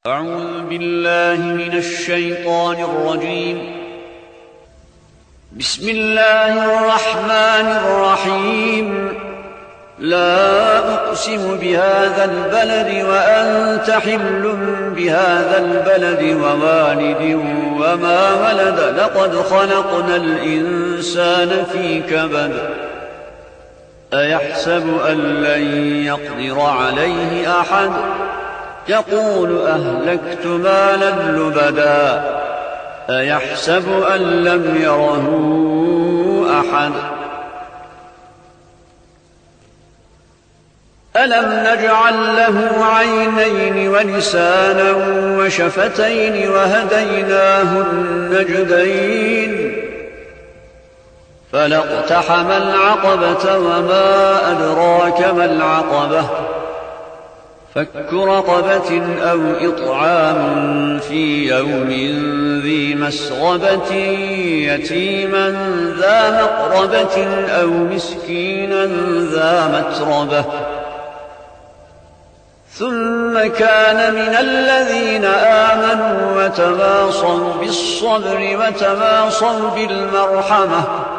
أعوذ بالله من الشيطان الرجيم. بسم الله الرحمن الرحيم. لا أقسم بهذا البلد وأنت حل بهذا البلد ووالد وما ولد لقد خلقنا الإنسان في كبد أيحسب أن لن يقدر عليه أحد يقول أهلكت مالا لبدا أيحسب أن لم يره أحد ألم نجعل له عينين ولسانا وشفتين وهديناه النجدين فلا اقتحم العقبة وما أدراك ما العقبة فك رقبة أو إطعام في يوم ذي مسغبة يتيما ذا مقربة أو مسكينا ذا متربة ثم كان من الذين آمنوا وتواصوا بالصبر وتواصوا بالمرحمة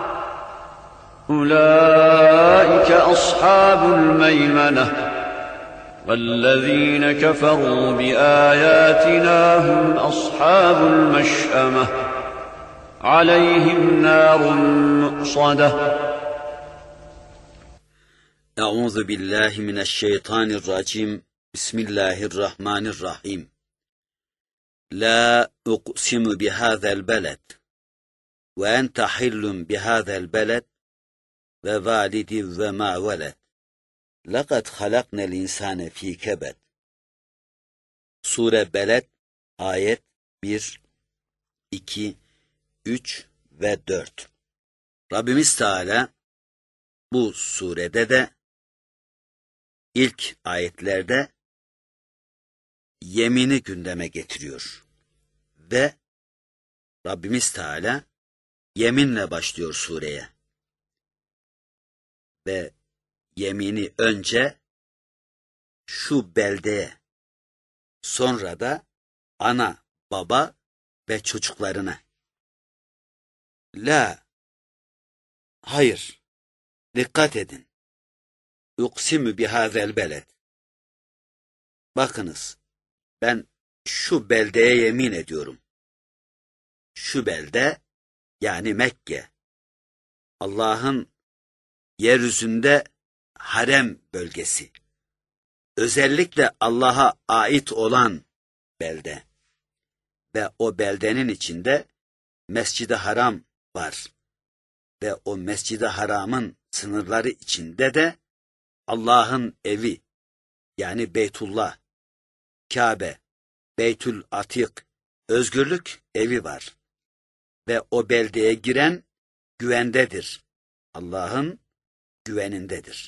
أولئك أصحاب الميمنة والذين كفروا بآياتنا هم أصحاب المشأمة عليهم نار مؤصدة. أعوذ بالله من الشيطان الرجيم. بسم الله الرحمن الرحيم. لا أقسم بهذا البلد وأنت حل بهذا البلد ووالد وما ولد لقد خلقنا الإنسان في كبد. Sure Beled ayet 1, 2, 3 ve 4. Rabbimiz Teala bu surede de ilk ayetlerde yemini gündeme getiriyor. Ve Rabbimiz Teala yeminle başlıyor sureye. Ve yemini önce şu beldeye, sonra da ana, baba ve çocuklarına. La, hayır, dikkat edin. Uksimu bihazel beled. Bakınız, ben şu beldeye yemin ediyorum. Şu belde, yani Mekke, Allah'ın yeryüzünde harem bölgesi. Özellikle Allah'a ait olan belde. Ve o beldenin içinde Mescid-i Haram var. Ve o Mescid-i Haram'ın sınırları içinde de Allah'ın evi, yani Beytullah, Kabe, Beytül Atik, özgürlük evi var. Ve o beldeye giren güvendedir. Allah'ın güvenindedir.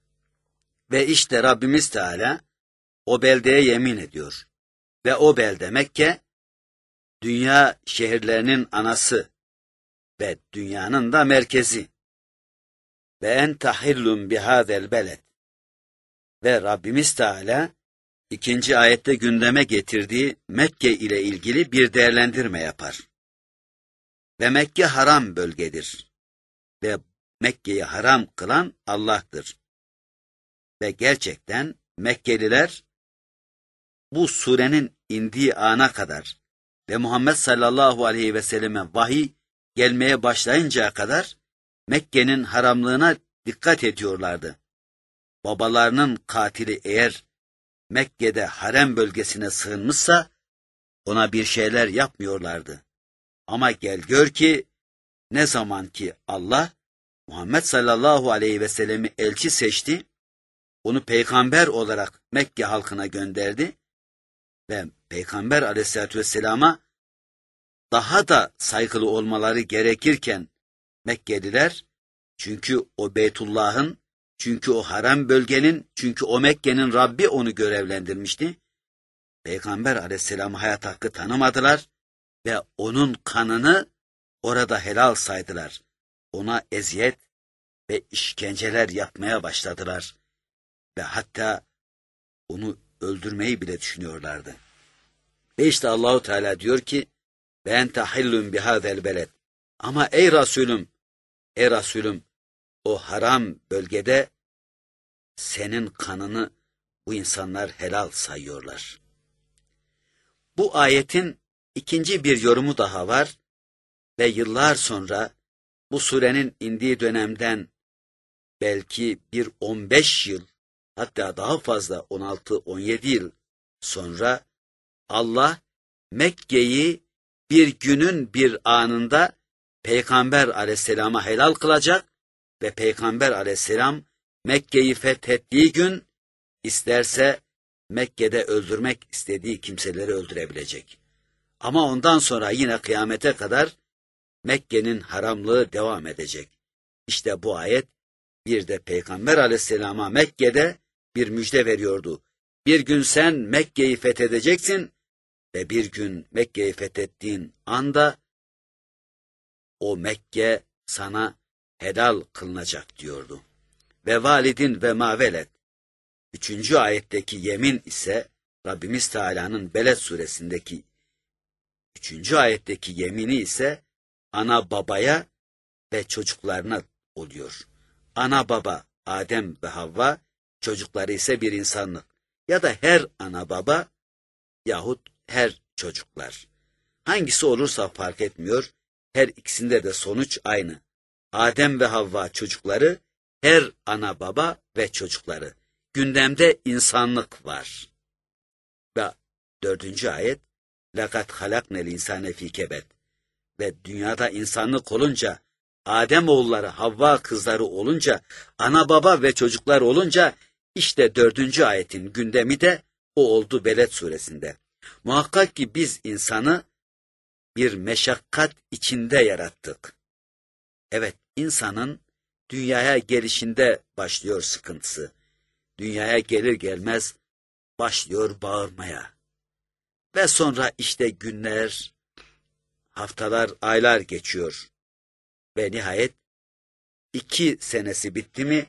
Ve işte Rabbimiz Teala o beldeye yemin ediyor. Ve o belde Mekke, dünya şehirlerinin anası ve dünyanın da merkezi. Ve ente hillun bihâzel beled. Ve Rabbimiz Teala ikinci ayette gündeme getirdiği Mekke ile ilgili bir değerlendirme yapar. Ve Mekke haram bölgedir. Ve Mekke'yi haram kılan Allah'tır. Ve gerçekten Mekkeliler bu surenin indiği ana kadar ve Muhammed sallallahu aleyhi ve selleme vahiy gelmeye başlayıncaya kadar Mekke'nin haramlığına dikkat ediyorlardı. Babalarının katili eğer Mekke'de harem bölgesine sığınmışsa ona bir şeyler yapmıyorlardı. Ama gel gör ki ne zaman ki Allah Muhammed sallallahu aleyhi ve sellemi elçi seçti, onu peygamber olarak Mekke halkına gönderdi ve Peygamber aleyhissalatü vesselama daha da saygılı olmaları gerekirken Mekkeliler, çünkü o Beytullah'ın, çünkü o haram bölgenin, çünkü o Mekke'nin Rabbi onu görevlendirmişti, Peygamber aleyhisselamı hayat hakkı tanımadılar ve onun kanını orada helal saydılar. Ona eziyet ve işkenceler yapmaya başladılar. Ve hatta onu öldürmeyi bile düşünüyorlardı. Ve işte Allahu Teala diyor ki ve ente hillun bihâzel beled. Ama ey Resulüm o haram bölgede senin kanını bu insanlar helal sayıyorlar. Bu ayetin ikinci bir yorumu daha var ve yıllar sonra bu surenin indiği dönemden belki bir 15 yıl, hatta daha fazla 16-17 yıl sonra Allah Mekke'yi bir günün bir anında Peygamber aleyhisselama helal kılacak ve Peygamber aleyhisselam Mekke'yi fethettiği gün isterse Mekke'de öldürmek istediği kimseleri öldürebilecek. Ama ondan sonra yine kıyamete kadar Mekke'nin haramlığı devam edecek. İşte bu ayet bir de Peygamber aleyhisselama Mekke'de bir müjde veriyordu. Bir gün sen Mekke'yi fethedeceksin ve bir gün Mekke'yi fethettiğin anda o Mekke sana helal kılınacak diyordu. Ve validin ve mavelet. 3. ayetteki yemin ise Rabbimiz Teala'nın Beled suresindeki 3. ayetteki yemini ise ana babaya ve çocuklarına oluyor. Ana baba Adem ve Havva, çocukları ise bir insanlık. Ya da her ana baba yahut her çocuklar. Hangisi olursa fark etmiyor, her ikisinde de sonuç aynı. Adem ve Havva çocukları, her ana baba ve çocukları. Gündemde insanlık var. Ve 4. ayet, لَقَدْ خَلَقْنَ الْاِنْسَانَ ف۪ي كَبَدٍ. Ve dünyada insanlık olunca, Adem oğulları, Havva kızları olunca, ana baba ve çocuklar olunca, işte 4. ayetin gündemi de o oldu Beled suresinde. Muhakkak ki biz insanı bir meşakkat içinde yarattık. Evet, insanın dünyaya gelişinde başlıyor sıkıntısı. Dünyaya gelir gelmez başlıyor bağırmaya. Ve sonra işte günler, haftalar, aylar geçiyor. Ve nihayet 2 senesi bitti mi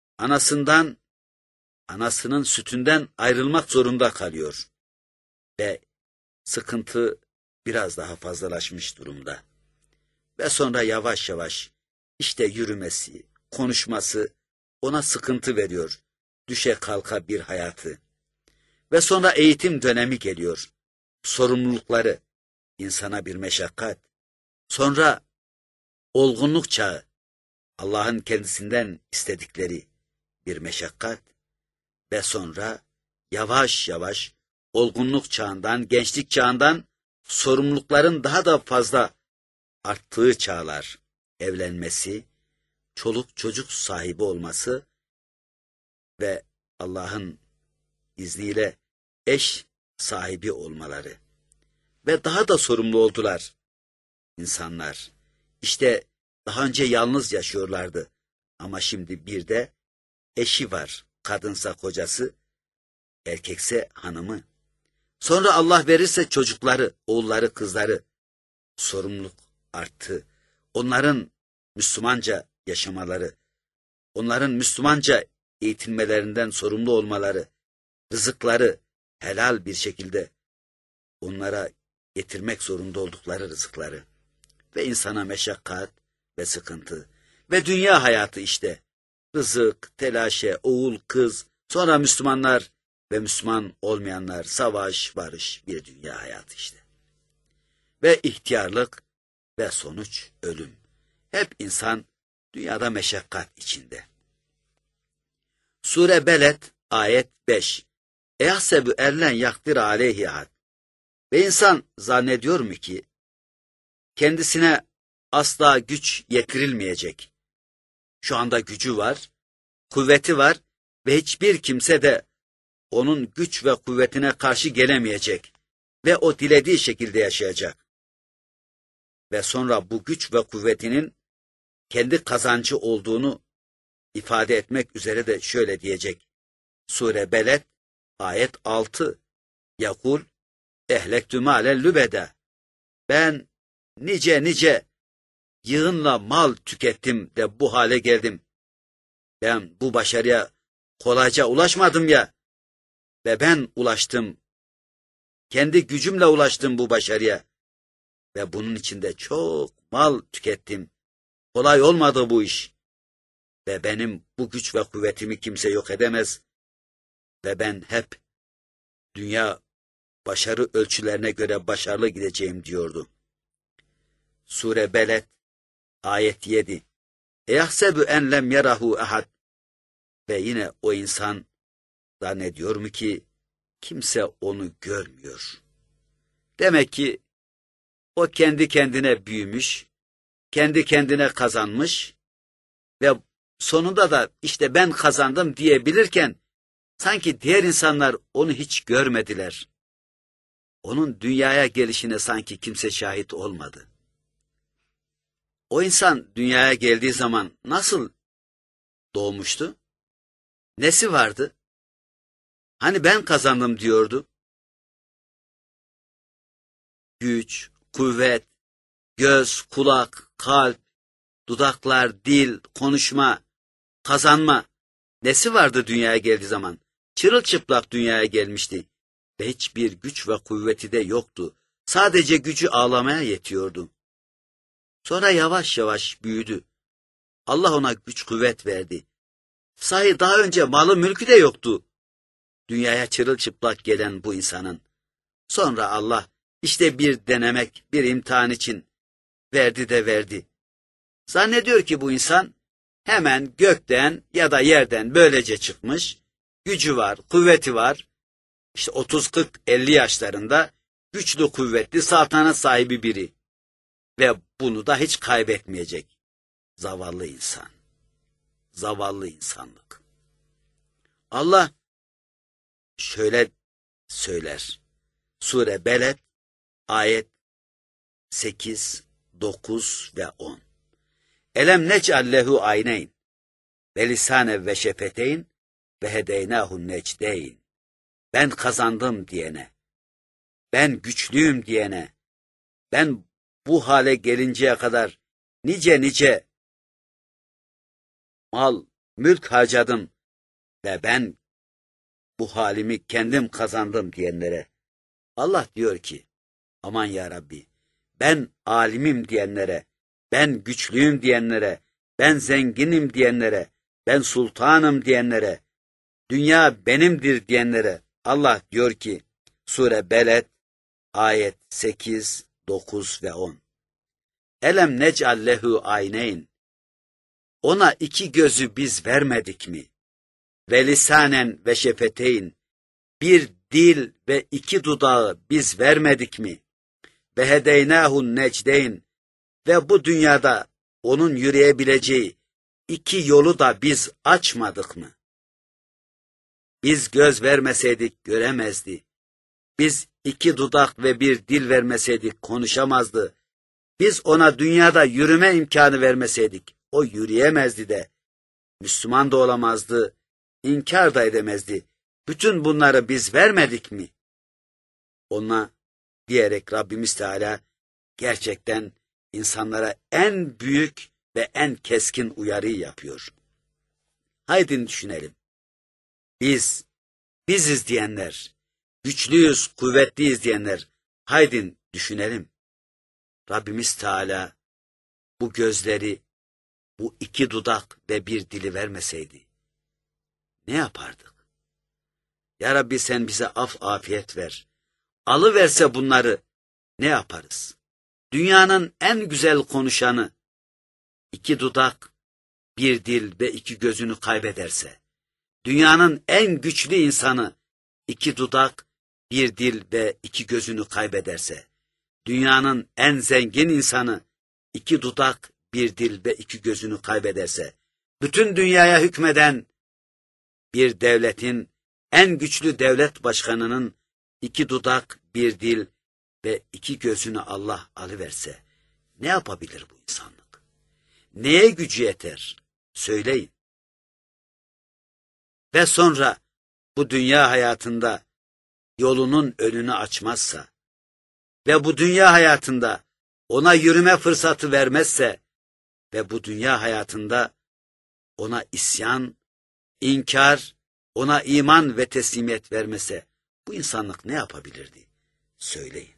anasının sütünden ayrılmak zorunda kalıyor. Ve sıkıntı biraz daha fazlalaşmış durumda. Ve sonra yavaş yavaş işte yürümesi, konuşması ona sıkıntı veriyor. Düşe kalka bir hayatı. Ve sonra eğitim dönemi geliyor. Sorumlulukları, insana bir meşakkat. Sonra olgunluk çağı, Allah'ın kendisinden istedikleri bir meşakkat. Ve sonra yavaş yavaş olgunluk çağından, gençlik çağından sorumlulukların daha da fazla arttığı çağlar, evlenmesi, çoluk çocuk sahibi olması ve Allah'ın izniyle eş sahibi olmaları. Ve daha da sorumlu oldular insanlar. İşte daha önce yalnız yaşıyorlardı ama şimdi bir de eşi var, kadınsa kocası, erkekse hanımı. Sonra Allah verirse çocukları, oğulları, kızları, sorumluluk arttı. Onların Müslümanca yaşamaları, onların Müslümanca eğitilmelerinden sorumlu olmaları, rızıkları helal bir şekilde onlara getirmek zorunda oldukları rızıkları ve insana meşakkat ve sıkıntı ve dünya hayatı işte. Rızık, telaşe, oğul, kız, sonra Müslümanlar ve Müslüman olmayanlar, savaş, barış, bir dünya hayatı işte. Ve ihtiyarlık ve sonuç ölüm. Hep insan dünyada meşakkat içinde. Sure Beled ayet 5. Ehsebu erlen yakdir aleyhi ahad. Ve insan zannediyor mu ki kendisine asla güç yetirilmeyecek. Şu anda gücü var, kuvveti var ve hiçbir kimse de onun güç ve kuvvetine karşı gelemeyecek ve o dilediği şekilde yaşayacak. Ve sonra bu güç ve kuvvetinin kendi kazancı olduğunu ifade etmek üzere de şöyle diyecek. Sure Beled ayet 6. Yakul ehlektü malen lübede. Ben nice yığınla mal tükettim de bu hale geldim. Ben bu başarıya kolayca ulaşmadım ya ve ben ulaştım. kendi gücümle ulaştım bu başarıya. Ve bunun içinde çok mal tükettim. Kolay olmadı bu iş. Ve benim bu güç ve kuvvetimi kimse yok edemez. Ve ben hep dünya başarı ölçülerine göre başarılı gideceğim diyordu. Sure Beled, ayet 7. Eyahsebu en lem yarahu ahad. Ve yine o insan zannediyor mu ki kimse onu görmüyor. Demek ki o kendi kendine büyümüş, kendi kendine kazanmış ve sonunda da işte ben kazandım diyebilirken sanki diğer insanlar onu hiç görmediler. Onun dünyaya gelişine sanki kimse şahit olmadı. O insan dünyaya geldiği zaman nasıl doğmuştu? Nesi vardı? Hani ben kazandım diyordu. Güç, kuvvet, göz, kulak, kalp, dudaklar, dil, konuşma, kazanma. Nesi vardı dünyaya geldiği zaman? Çırılçıplak dünyaya gelmişti. Ve hiçbir güç ve kuvveti de yoktu. Sadece gücü ağlamaya yetiyordu. Sonra yavaş yavaş büyüdü. Allah ona güç kuvvet verdi. Sahi daha önce malı mülkü de yoktu. Dünyaya çırılçıplak gelen bu insanın. Sonra Allah işte bir denemek, bir imtihan için verdi de verdi. Zannediyor ki bu insan hemen gökten ya da yerden böylece çıkmış, gücü var, kuvveti var. İşte 30, 40, 50 yaşlarında güçlü, kuvvetli, saltanat sahibi biri. Ve bunu da hiç kaybetmeyecek. Zavallı insan. Zavallı insanlık. Allah şöyle söyler. Sure Beled, ayet 8, 9 ve 10. Elem nec'al lehu ayneyn ve lisane ve şefeteyn ve hedeynahu necdeyn. Ben kazandım diyene, ben güçlüyüm diyene, ben bu hale gelinceye kadar nice mal, mülk harcadım ve ben bu halimi kendim kazandım diyenlere Allah diyor ki, aman ya Rabbi, ben alimim diyenlere, ben güçlüyüm diyenlere, ben zenginim diyenlere, ben sultanım diyenlere, dünya benimdir diyenlere Allah diyor ki, Sure Beled, ayet 8, 9 ve 10. Elem nec'al lehu ayneyn. Ona iki gözü biz vermedik mi? Ve lisanen ve şefeteyn. Bir dil ve iki dudağı biz vermedik mi? Ve hedeynâhun necdeyn. Ve bu dünyada onun yürüyebileceği iki yolu da biz açmadık mı? Biz göz vermeseydik göremezdi. Biz iki dudak ve bir dil vermeseydik konuşamazdı. Biz ona dünyada yürüme imkanı vermeseydik o yürüyemezdi de. Müslüman da olamazdı, inkar da edemezdi. Bütün bunları biz vermedik mi? Ona diyerek Rabbimiz Teala gerçekten insanlara en büyük ve en keskin uyarıyı yapıyor. Haydi düşünelim. Biziz diyenler, güçlüyüz, kuvvetliyiz diyenler, haydi düşünelim. Rabbimiz Teala bu gözleri, bu iki dudak ve bir dili vermeseydi ne yapardık? Ya Rabbi sen bize afiyet ver. Alıverse bunları ne yaparız? Dünyanın en güzel konuşanı iki dudak, bir dil ve iki gözünü kaybederse, dünyanın en güçlü insanı iki dudak, bir dil ve iki gözünü kaybederse, dünyanın en zengin insanı iki dudak, bir dil ve iki gözünü kaybederse, bütün dünyaya hükmeden bir devletin en güçlü devlet başkanının iki dudak, bir dil ve iki gözünü Allah alıverse ne yapabilir bu insanlık? Neye gücü yeter? Söyleyin. Ve sonra bu dünya hayatında yolunun önünü açmazsa ve bu dünya hayatında ona yürüme fırsatı vermezse ve bu dünya hayatında ona isyan, inkar, ona iman ve teslimiyet vermese bu insanlık ne yapabilirdi? söyleyin.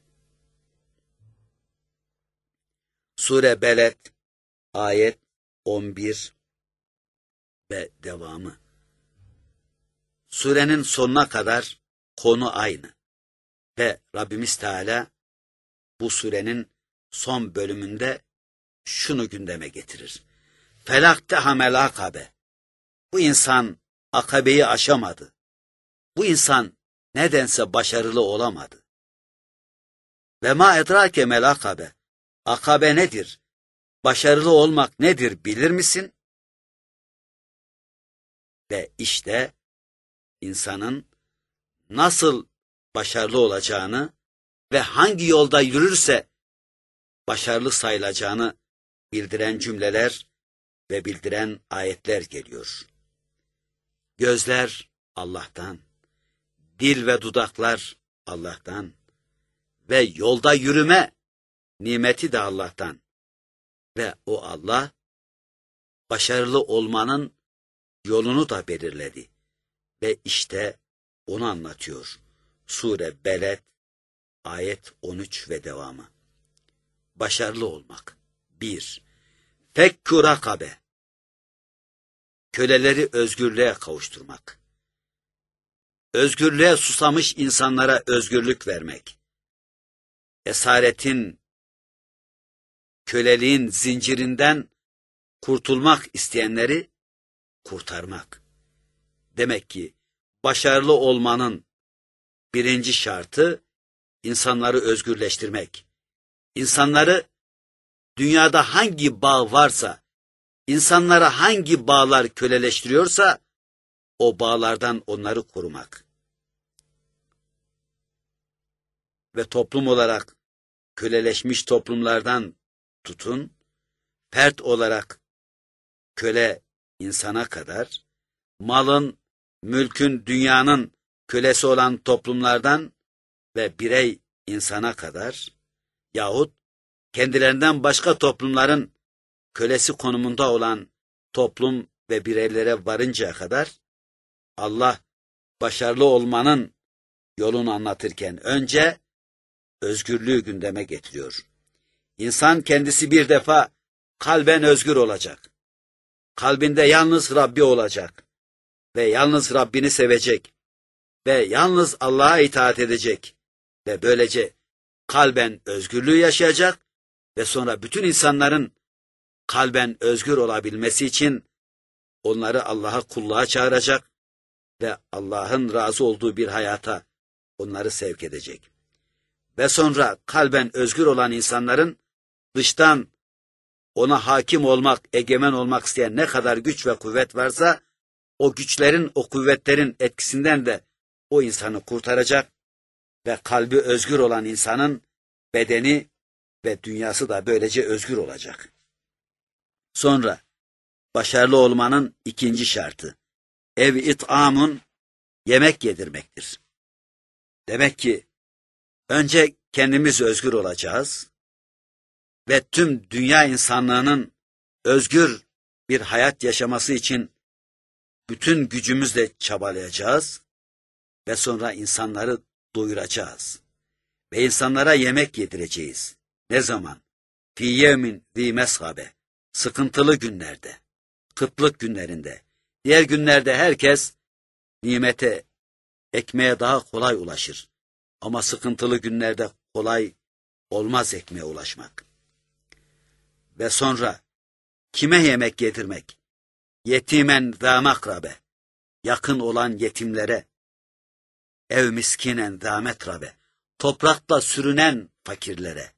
Sure Beled ayet 11 ve devamı. Surenin sonuna kadar konu aynı ve Rabbimiz Teala bu surenin son bölümünde şunu gündeme getirir. Felaktehamel akabe. Bu insan akabeyi aşamadı. Bu insan nedense başarılı olamadı. Ve ma edrake mel akabe. Akabe nedir? Başarılı olmak nedir bilir misin? Ve işte insanın nasıl başarılı olacağını ve hangi yolda yürürse başarılı sayılacağını bildiren cümleler ve bildiren ayetler geliyor. Gözler Allah'tan, dil ve dudaklar Allah'tan ve yolda yürüme nimeti de Allah'tan. Ve o Allah başarılı olmanın yolunu da belirledi. Ve işte onu anlatıyor. Sure Beled ayet 13 ve devamı. Başarılı olmak. 1. Fekkü rakabe. Köleleri özgürlüğe kavuşturmak. Özgürlüğe susamış insanlara özgürlük vermek. Esaretin, köleliğin zincirinden kurtulmak isteyenleri kurtarmak. Demek ki başarılı olmanın birinci şartı insanları özgürleştirmek. İnsanları dünyada hangi bağ varsa, insanlara hangi bağlar köleleştiriyorsa o bağlardan onları korumak. Ve toplum olarak köleleşmiş toplumlardan tutun, fert olarak köle insana kadar, malın, mülkün, dünyanın kölesi olan toplumlardan ve birey insana kadar yahut kendilerinden başka toplumların kölesi konumunda olan toplum ve bireylere varıncaya kadar Allah başarılı olmanın yolunu anlatırken önce özgürlüğü gündeme getiriyor. İnsan kendisi bir defa kalben özgür olacak. Kalbinde yalnız Rabbi olacak ve yalnız Rabbini sevecek ve yalnız Allah'a itaat edecek ve böylece kalben özgürlüğü yaşayacak ve sonra bütün insanların kalben özgür olabilmesi için onları Allah'a kulluğa çağıracak ve Allah'ın razı olduğu bir hayata onları sevk edecek. Ve sonra kalben özgür olan insanların dıştan ona hakim olmak, egemen olmak isteyen ne kadar güç ve kuvvet varsa o güçlerin, o kuvvetlerin etkisinden de o insanı kurtaracak ve kalbi özgür olan insanın bedeni ve dünyası da böylece özgür olacak. Sonra başarılı olmanın ikinci şartı ev it'amun, yemek yedirmektir. Demek ki önce kendimiz özgür olacağız ve tüm dünya insanlığının özgür bir hayat yaşaması için bütün gücümüzle çabalayacağız ve sonra insanları doyuracağız ve insanlara yemek yedireceğiz. Ne zaman? Fî yevmin zî mesgabe, sıkıntılı günlerde, kıtlık günlerinde. Diğer günlerde herkes nimete, ekmeğe daha kolay ulaşır. Ama sıkıntılı günlerde kolay olmaz ekmeğe ulaşmak. Ve sonra kime yemek yedirmek? Yetimen zâ makrabe, yakın olan yetimlere. Ev miskinen zâ metrabe, toprakla sürünen fakirlere.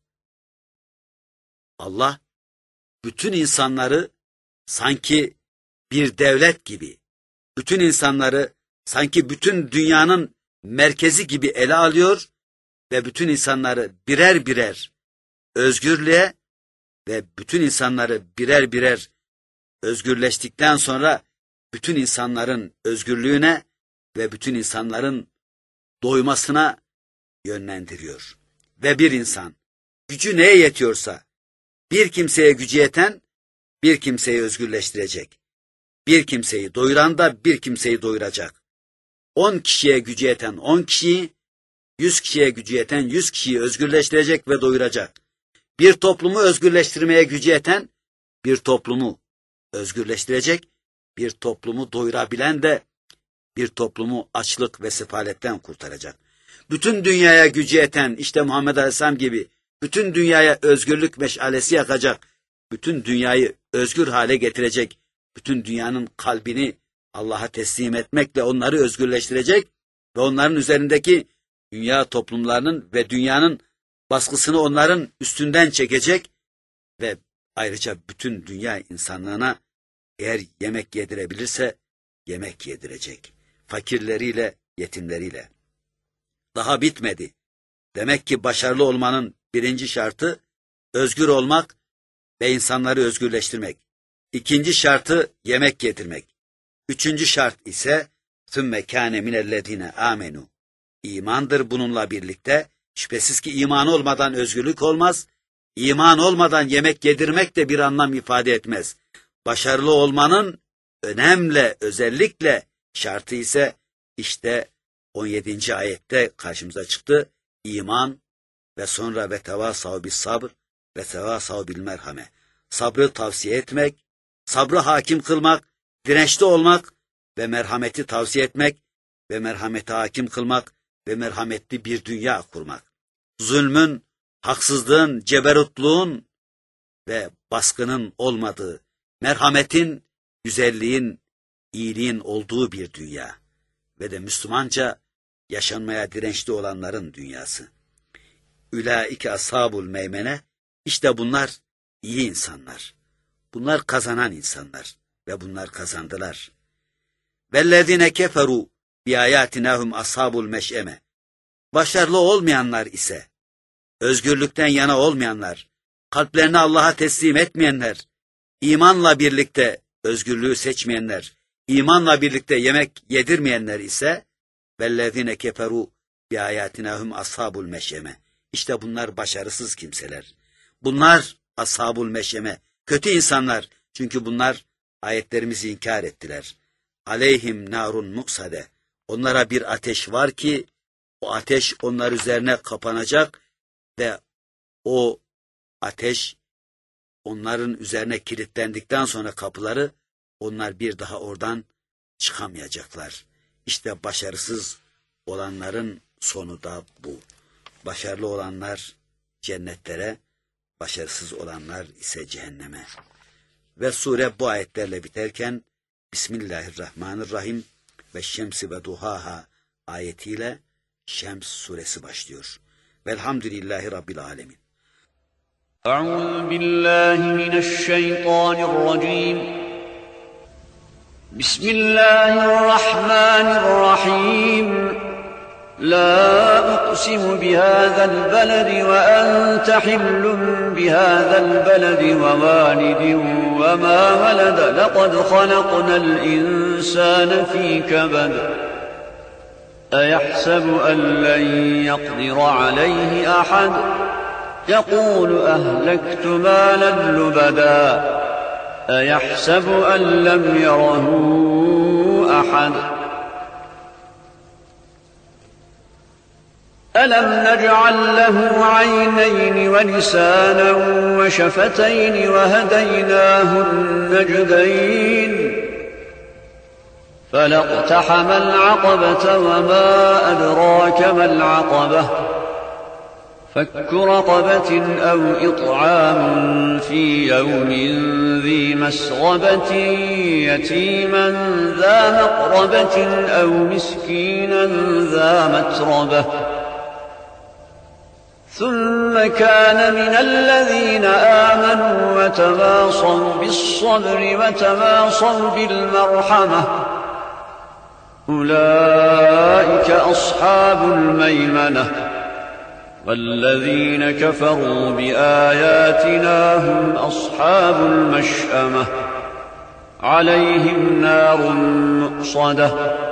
Allah bütün insanları sanki bir devlet gibi, bütün insanları sanki bütün dünyanın merkezi gibi ele alıyor ve bütün insanları birer birer özgürlüğe ve bütün insanları birer birer özgürleştikten sonra bütün insanların özgürlüğüne ve bütün insanların doymasına yönlendiriyor. Ve bir insan gücü neye yetiyorsa bir kimseye gücü yeten bir kimseyi özgürleştirecek. Bir kimseyi doyuran da bir kimseyi doyuracak. 10 kişiye gücü yeten 10 kişiyi, 100 kişiye gücü yeten 100 kişiyi özgürleştirecek ve doyuracak. Bir toplumu özgürleştirmeye gücü yeten bir toplumu özgürleştirecek, bir toplumu doyurabilen de bir toplumu açlık ve sefaletten kurtaracak. Bütün dünyaya gücü yeten işte Muhammed Aleyhisselam gibi bütün dünyaya özgürlük meşalesi yakacak, bütün dünyayı özgür hale getirecek, bütün dünyanın kalbini Allah'a teslim etmekle onları özgürleştirecek ve onların üzerindeki dünya toplumlarının ve dünyanın baskısını onların üstünden çekecek ve ayrıca bütün dünya insanlığına eğer yemek yedirebilirse yemek yedirecek. Fakirleriyle, yetimleriyle. Daha bitmedi. Demek ki başarılı olmanın birinci şartı özgür olmak ve insanları özgürleştirmek. İkinci şartı yemek yedirmek. Üçüncü şart ise ثُمَّ كَانَ مِنَ الَّذ۪ينَ آمَنُوا. İmandır bununla birlikte. Şüphesiz ki iman olmadan özgürlük olmaz. İman olmadan yemek yedirmek de bir anlam ifade etmez. Başarılı olmanın özellikle şartı ise işte 17. ayette karşımıza çıktı. İman ve sonra ve tevasav bis sabr ve tevasav bil merhame. Sabrı tavsiye etmek, sabrı hakim kılmak, dirençli olmak ve merhameti tavsiye etmek ve merhameti hakim kılmak ve merhametli bir dünya kurmak. Zulmün, haksızlığın, ceberutluğun ve baskının olmadığı, merhametin, güzelliğin, iyiliğin olduğu bir dünya ve de Müslümanca yaşanmaya dirençli olanların dünyası. Ülaike ashabul meymene, işte bunlar iyi insanlar. Bunlar kazanan insanlar ve bunlar kazandılar. Vellezine keferu bi ayatinahum ashabul meş'eme. Başarılı olmayanlar ise, özgürlükten yana olmayanlar, kalplerini Allah'a teslim etmeyenler, imanla birlikte özgürlüğü seçmeyenler, imanla birlikte yemek yedirmeyenler ise vellezine keferu bi ayatinahum ashabul meş'eme. İşte bunlar başarısız kimseler. Bunlar ashabul meş'eme, kötü insanlar. Çünkü bunlar ayetlerimizi inkar ettiler. Aleyhim narun muksade. Onlara bir ateş var ki o ateş onlar üzerine kapanacak ve o ateş onların üzerine kilitlendikten sonra kapıları onlar bir daha oradan çıkamayacaklar. İşte başarısız olanların sonu da bu. Başarılı olanlar cennetlere, başarısız olanlar ise cehenneme. Ve sure bu ayetlerle biterken Bismillahirrahmanirrahim ve şemsi ve duhaha ayetiyle Şems suresi başlıyor. Velhamdülillahi Rabbil alemin. Euzu billahi mineşşeytanirracim. Bismillahirrahmanirrahim. La uqsimu bihazal beledi ve ente hillun bihazal beledi ve validin ve ma velede. Lekad halaknal insane fî kebed. أيحسب أن لن يقدر عليه أحد يقول أهلكت مالا لبدا أيحسب أن لم يره أحد ألم نجعل له عينين ولسانا وشفتين وهديناه النجدين فلا اقتحم العقبة وما أدراك ما العقبة فك رقبة أو إطعام في يوم ذي مسغبة يتيما ذا مقربة أو مسكينا ذا متربة ثم كان من الذين آمنوا وتواصوا بالصبر وتواصوا بالمرحمة أولئك أصحاب الميمنة والذين كفروا بآياتنا هم أصحاب المشأمة عليهم نار مؤصدة